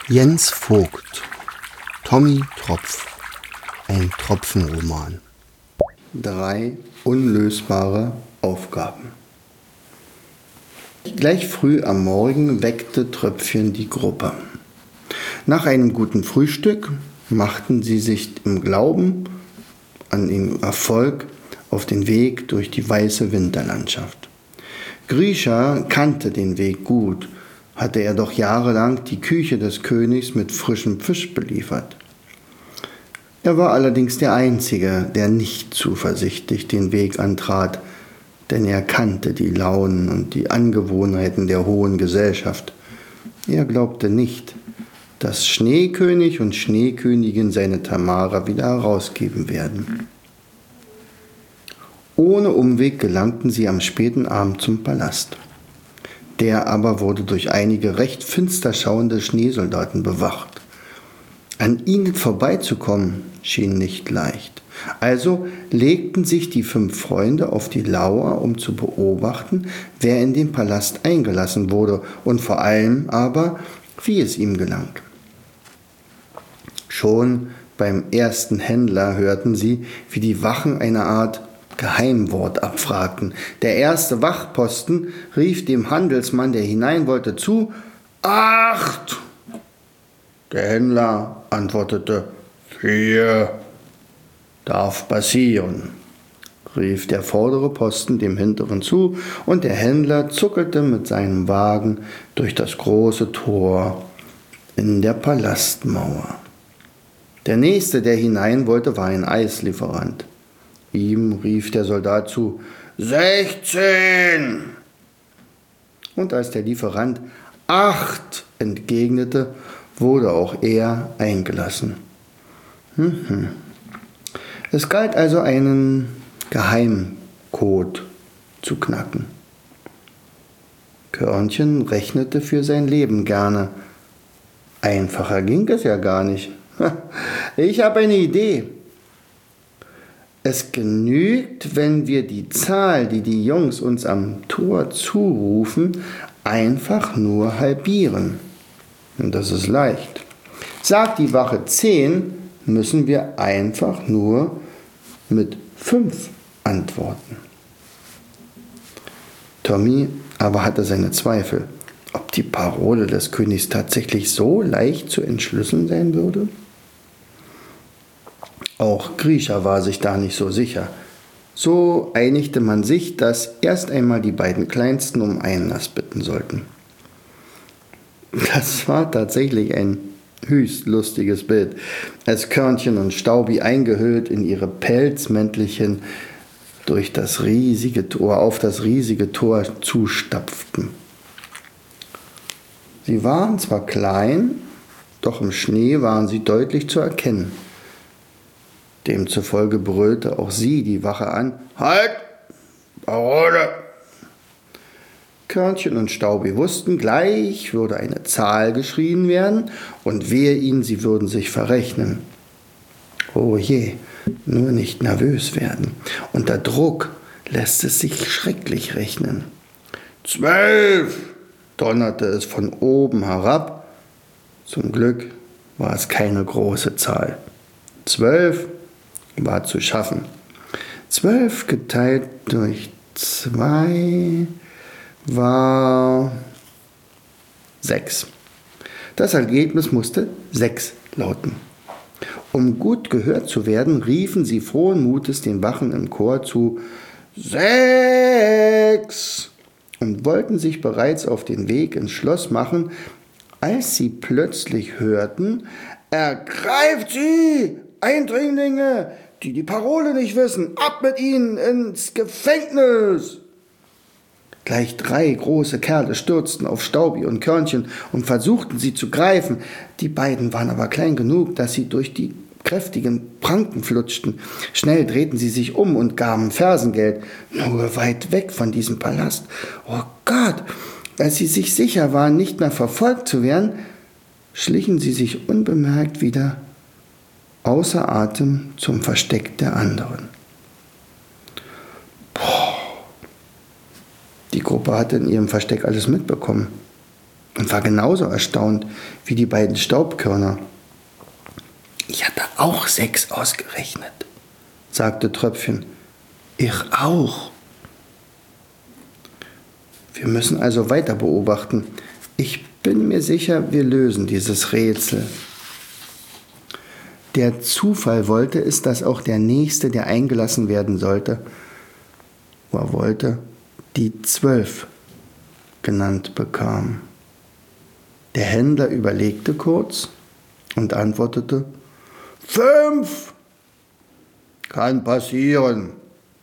Jens Vogt, Tommy Tropf, ein Tropfenroman. 3 unlösbare Aufgaben. Gleich früh am Morgen weckte Tröpfchen die Gruppe. Nach einem guten Frühstück machten sie sich im Glauben an den Erfolg auf den Weg durch die weiße Winterlandschaft. Grisha kannte den Weg gut, hatte er doch jahrelang die Küche des Königs mit frischem Fisch beliefert. Er war allerdings der Einzige, der nicht zuversichtlich den Weg antrat, denn er kannte die Launen und die Angewohnheiten der hohen Gesellschaft. Er glaubte nicht, dass Schneekönig und Schneekönigin seine Tamara wieder herausgeben werden. Ohne Umweg gelangten sie am späten Abend zum Palast. Der aber wurde durch einige recht finster schauende Schneesoldaten bewacht. An ihnen vorbeizukommen schien nicht leicht. Also legten sich die 5 Freunde auf die Lauer, um zu beobachten, wer in den Palast eingelassen wurde und vor allem aber, wie es ihm gelang. Schon beim ersten Händler hörten sie, wie die Wachen eine Art Geheimwort abfragten. Der erste Wachposten rief dem Handelsmann, der hinein wollte, zu: »Acht!« Der Händler antwortete: »4. Darf passieren«, rief der vordere Posten dem hinteren zu, und der Händler zuckelte mit seinem Wagen durch das große Tor in der Palastmauer. Der nächste, der hinein wollte, war ein Eislieferant. Ihm rief der Soldat zu: 16! Und als der Lieferant 8 entgegnete, wurde auch er eingelassen. Es galt also einen Geheimcode zu knacken. Körnchen rechnete für sein Leben gerne. Einfacher ging es ja gar nicht. Ich habe eine Idee. Es genügt, wenn wir die Zahl, die die Jungs uns am Tor zurufen, einfach nur halbieren. Und das ist leicht. Sagt die Wache 10, müssen wir einfach nur mit 5 antworten. Tommy aber hatte seine Zweifel, ob die Parole des Königs tatsächlich so leicht zu entschlüsseln sein würde. Auch Grisha war sich da nicht so sicher. So einigte man sich, dass erst einmal die beiden Kleinsten um Einlass bitten sollten. Das war tatsächlich ein höchst lustiges Bild, als Körnchen und Staubi eingehüllt in ihre Pelzmäntelchen durch das riesige Tor, auf das riesige Tor zustapften. Sie waren zwar klein, doch im Schnee waren sie deutlich zu erkennen. Demzufolge brüllte auch sie die Wache an: »Halt! Parole!« Körnchen und Staubi wussten, gleich würde eine Zahl geschrien werden und wehe ihnen, sie würden sich verrechnen. Oh je, nur nicht nervös werden. Unter Druck lässt es sich schrecklich rechnen. 12! Donnerte es von oben herab. Zum Glück war es keine große Zahl. 12 war zu schaffen. 12 geteilt durch 2 war 6. Das Ergebnis musste 6 lauten. Um gut gehört zu werden, riefen sie frohen Mutes den Wachen im Chor zu: 6! Und wollten sich bereits auf den Weg ins Schloss machen, als sie plötzlich hörten: »Ergreift sie, Eindringlinge, die die Parole nicht wissen! Ab mit ihnen ins Gefängnis!« Gleich 3 große Kerle stürzten auf Staubi und Körnchen und versuchten, sie zu greifen. Die beiden waren aber klein genug, dass sie durch die kräftigen Pranken flutschten. Schnell drehten sie sich um und gaben Fersengeld. Nur weit weg von diesem Palast. Oh Gott! Als sie sich sicher waren, nicht mehr verfolgt zu werden, schlichen sie sich unbemerkt wieder außer Atem zum Versteck der anderen. Die Gruppe hatte in ihrem Versteck alles mitbekommen. und war genauso erstaunt wie die beiden Staubkörner. »Ich hatte auch 6 ausgerechnet«, sagte Tröpfchen. »Ich auch.« Wir müssen also weiter beobachten. Ich bin mir sicher, wir lösen dieses Rätsel. Der Zufall wollte es, dass auch der Nächste, der eingelassen werden sollte, die 12 genannt bekam. Der Händler überlegte kurz und antwortete: 5! Kann passieren.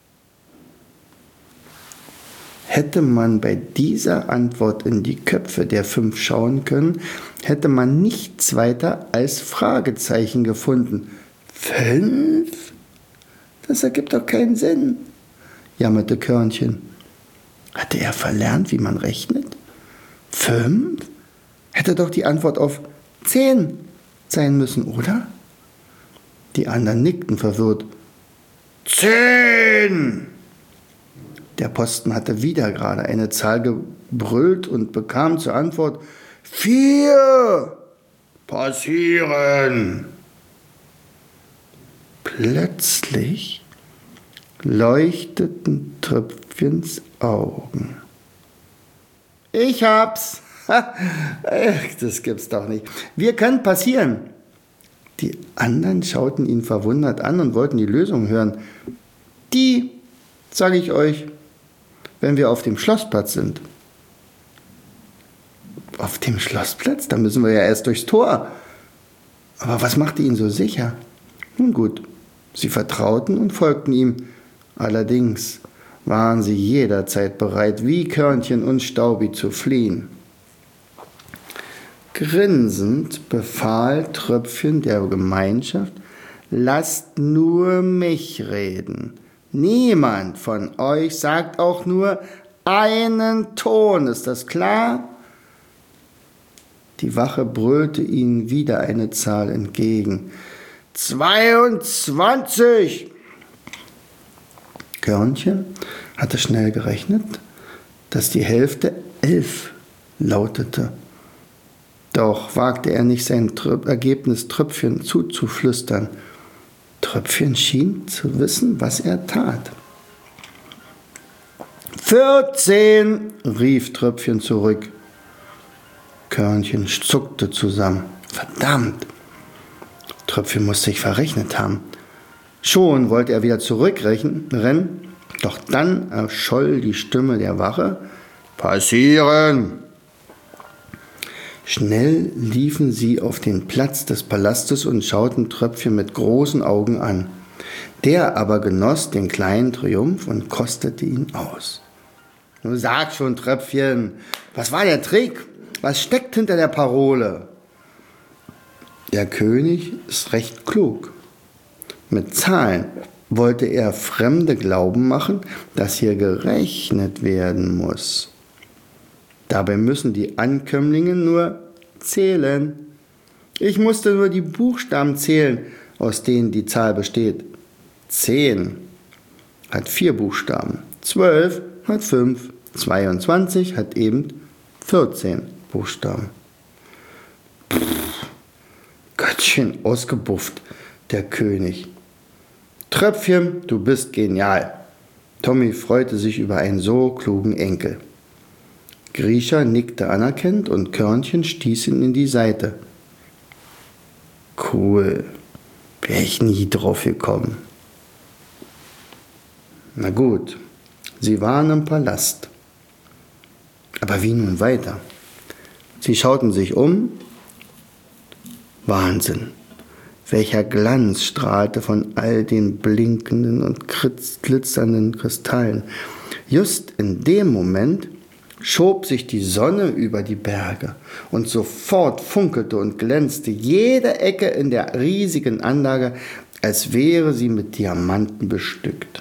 Hätte man bei dieser Antwort in die Köpfe der 5 schauen können, hätte man nichts weiter als Fragezeichen gefunden. 5? Das ergibt doch keinen Sinn, jammerte Körnchen. Hatte er verlernt, wie man rechnet? 5? Hätte doch die Antwort auf 10 sein müssen, oder? Die anderen nickten verwirrt. 10! Der Posten hatte wieder gerade eine Zahl gebrüllt und bekam zur Antwort: 4! Passieren! Plötzlich leuchteten Tröpfchens Augen. Ich hab's! Das gibt's doch nicht. Wir können passieren. Die anderen schauten ihn verwundert an und wollten die Lösung hören. Die, sage ich euch, wenn wir auf dem Schlossplatz sind. Auf dem Schlossplatz? Da müssen wir ja erst durchs Tor. Aber was machte ihn so sicher? Nun gut, sie vertrauten und folgten ihm. Allerdings waren sie jederzeit bereit, wie Körnchen und Staubi zu fliehen. Grinsend befahl Tröpfchen der Gemeinschaft: lasst nur mich reden. Niemand von euch sagt auch nur einen Ton, ist das klar? Die Wache brüllte ihnen wieder eine Zahl entgegen. 22! Körnchen hatte schnell gerechnet, dass die Hälfte 11 lautete. Doch wagte er nicht, sein Ergebnis Tröpfchen zuzuflüstern. Tröpfchen schien zu wissen, was er tat. 14! rief Tröpfchen zurück. Körnchen zuckte zusammen. Verdammt! Tröpfchen muss sich verrechnet haben. Schon wollte er wieder zurückrennen, doch dann erscholl die Stimme der Wache: Passieren! Schnell liefen sie auf den Platz des Palastes und schauten Tröpfchen mit großen Augen an. Der aber genoss den kleinen Triumph und kostete ihn aus. Nun sag schon, Tröpfchen, was war der Trick? Was steckt hinter der Parole? Der König ist recht klug. Mit Zahlen wollte er Fremde glauben machen, dass hier gerechnet werden muss. Dabei müssen die Ankömmlinge nur zählen. Ich musste nur die Buchstaben zählen, aus denen die Zahl besteht. 10 hat 4 Buchstaben, 12 hat 5, 22 hat eben 14 Buchstaben. Gottchen ausgebufft, der König. Tröpfchen, du bist genial. Tommy freute sich über einen so klugen Enkel. Grisha nickte anerkennend und Körnchen stieß ihn in die Seite. Cool, wäre ich nie drauf gekommen. Na gut, sie waren im Palast. Aber wie nun weiter? Sie schauten sich um. Wahnsinn, welcher Glanz strahlte von all den blinkenden und glitzernden Kristallen. Just in dem Moment schob sich die Sonne über die Berge und sofort funkelte und glänzte jede Ecke in der riesigen Anlage, als wäre sie mit Diamanten bestückt.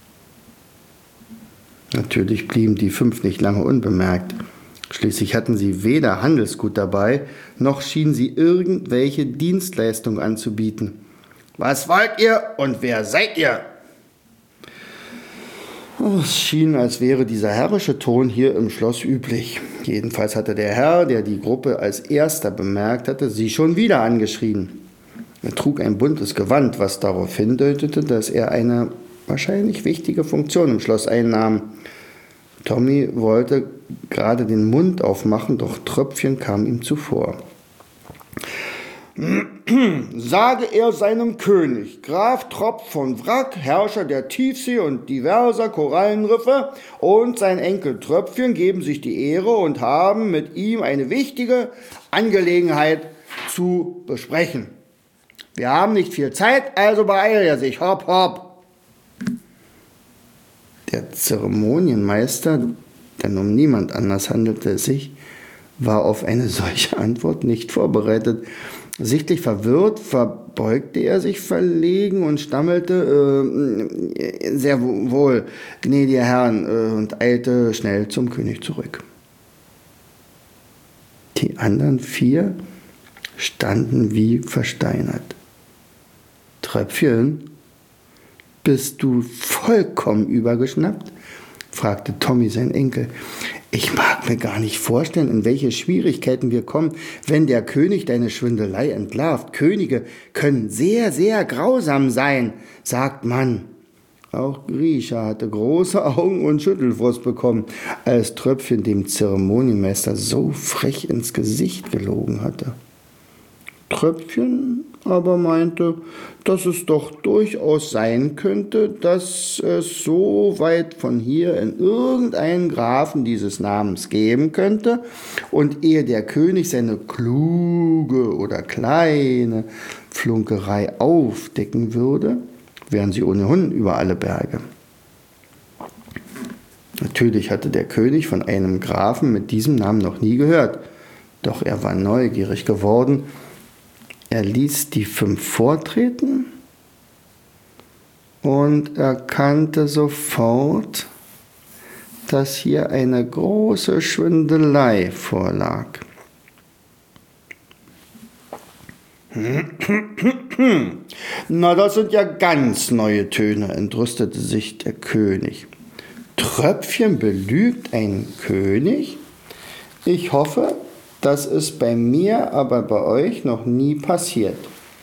Natürlich blieben die 5 nicht lange unbemerkt. Schließlich hatten sie weder Handelsgut dabei, noch schienen sie irgendwelche Dienstleistung anzubieten. Was wollt ihr und wer seid ihr? Es schien, als wäre dieser herrische Ton hier im Schloss üblich. Jedenfalls hatte der Herr, der die Gruppe als erster bemerkt hatte, sie schon wieder angeschrien. Er trug ein buntes Gewand, was darauf hindeutete, dass er eine wahrscheinlich wichtige Funktion im Schloss einnahm. Tommy wollte gerade den Mund aufmachen, doch Tröpfchen kam ihm zuvor. Sage er seinem König, Graf Tropf von Wrack, Herrscher der Tiefsee und diverser Korallenriffe, und sein Enkel Tröpfchen geben sich die Ehre und haben mit ihm eine wichtige Angelegenheit zu besprechen. Wir haben nicht viel Zeit, also beeilt er sich. Hopp, hopp. Der Zeremonienmeister, denn um niemand anders handelte es sich, war auf eine solche Antwort nicht vorbereitet. Sichtlich verwirrt verbeugte er sich verlegen und stammelte, sehr wohl, gnädiger Herrn, und eilte schnell zum König zurück. Die anderen 4 standen wie versteinert. Tröpfchen, bist du vollkommen übergeschnappt? Fragte Tommy sein Enkel. Ich mag mir gar nicht vorstellen, in welche Schwierigkeiten wir kommen, wenn der König deine Schwindelei entlarvt. Könige können sehr, sehr grausam sein, sagt man. Auch Grisha hatte große Augen und Schüttelfrost bekommen, als Tröpfchen dem Zeremonienmeister so frech ins Gesicht gelogen hatte. Tröpfchen aber meinte, dass es doch durchaus sein könnte, dass es so weit von hier in irgendeinen Grafen dieses Namens geben könnte, und ehe der König seine kluge oder kleine Flunkerei aufdecken würde, wären sie ohnehin über alle Berge. Natürlich hatte der König von einem Grafen mit diesem Namen noch nie gehört, doch er war neugierig geworden. Er ließ die 5 vortreten und erkannte sofort, dass hier eine große Schwindelei vorlag. Na, das sind ja ganz neue Töne, entrüstete sich der König. Tröpfchen belügt einen König? Ich hoffe, das ist bei mir, aber bei euch noch nie passiert.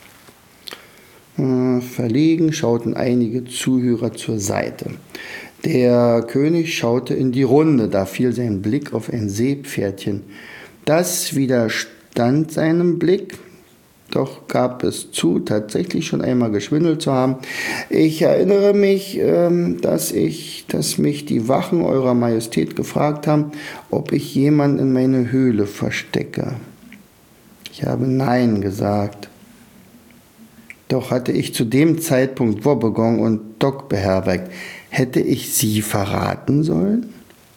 Verlegen schauten einige Zuhörer zur Seite. Der König schaute in die Runde, da fiel sein Blick auf ein Seepferdchen. Das widerstand seinem Blick, doch gab es zu, tatsächlich schon einmal geschwindelt zu haben. Ich erinnere mich, dass mich die Wachen eurer Majestät gefragt haben, ob ich jemanden in meine Höhle verstecke. Ich habe Nein gesagt. Doch hatte ich zu dem Zeitpunkt Wobbegong und Doc beherbergt. Hätte ich sie verraten sollen?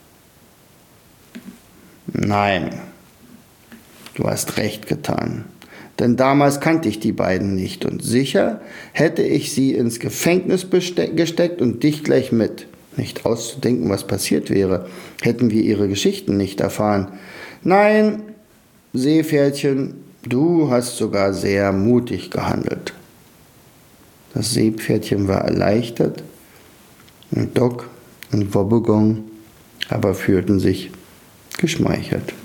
Nein, du hast recht getan. Denn damals kannte ich die beiden nicht und sicher hätte ich sie ins Gefängnis gesteckt und dich gleich mit. Nicht auszudenken, was passiert wäre, hätten wir ihre Geschichten nicht erfahren. Nein, Seepferdchen, du hast sogar sehr mutig gehandelt. Das Seepferdchen war erleichtert und Doc und Wobbegong aber fühlten sich geschmeichelt.